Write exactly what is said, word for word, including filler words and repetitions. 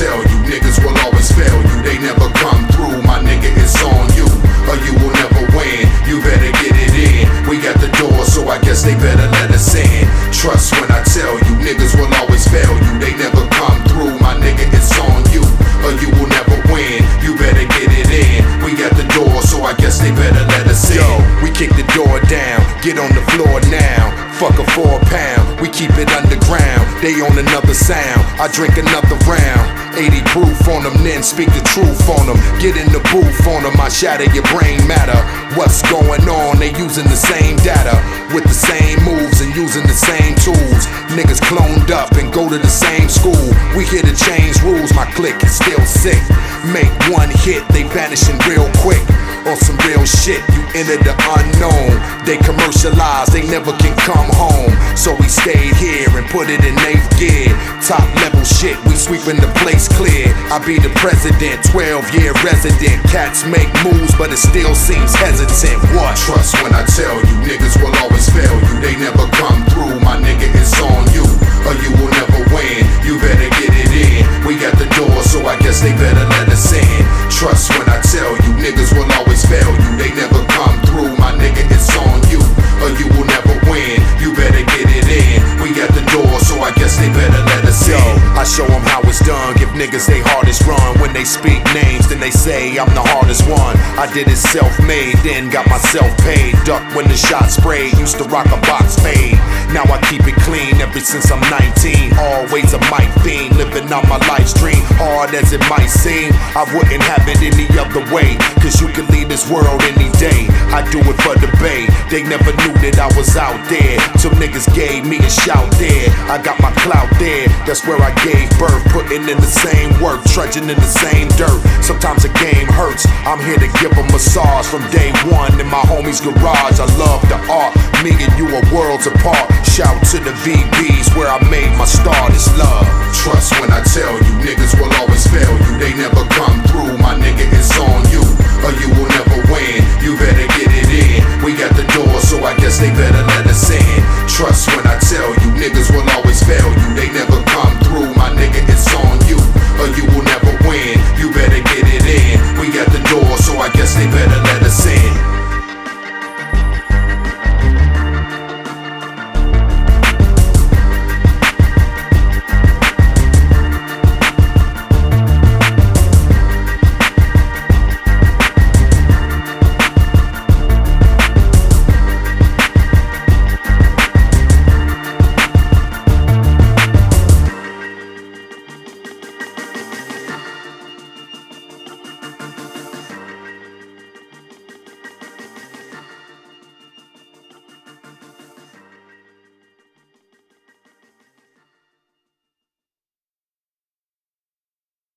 tell you, niggas will always fail you. They never come through, my nigga, it's on you, or you will never win. You better get it in. We got the door, so I guess they better let us in. Trust when I tell you, niggas will always fail you. They never come through, my nigga, it's on you, or you will never win. You better get it in. We got the door, so I guess they better let us in. Yo, we kick the door down, get on the floor now. Fuck a four pound, we keep it underground. They on another sound, I drink another round. eighty proof on them, then speak the truth on them. Get in the booth on them, I shatter your brain matter. What's going on? They using the same data, with the same moves and using the same tools. Niggas cloned up and go to the same school. We here to change rules, my clique is still sick. Make one hit, they vanishing real quick. On some real shit, you enter the unknown. They commercialize, they never can come home. So we stayed here and put it in eighth gear. Top level shit, we sweeping the place clear. I be the president, twelve year resident. Cats make moves, but it still seems hesitant. What? Trust when I tell you, niggas will always fail you. They never come through, my nigga, it's on you, or you will never win. You better get it in. We got the door, so I guess they better let us in. Trust when I tell you, niggas will always fail you. They never come through, my nigga, it's on you, or you will never win. You better get it in. We got the door, so I guess they better let us Yo, in. I show them how it's done. Give niggas they hardest run. When they speak names, then they say I'm the hardest one. I did it self-made, then got myself paid. Duck when the shot sprayed, used to rock a box fade. Now I keep it clean ever since I'm nineteen. Always a mic fiend, living on my life's dream. Hard as it might seem, I wouldn't have it any other way. Cause you can leave this world any day. I do it for the bay. They never knew that I was out there, till niggas gave me a shout there. I got my clout there, that's where I gave birth. Putting in the same work, trudging in the same dirt. Sometimes the game hurts, I'm here to give a massage from day one in my homie's garage. I love the art, me and you are worlds apart. Shout to the V Bs where I made my start, it's love. Trust when I tell you,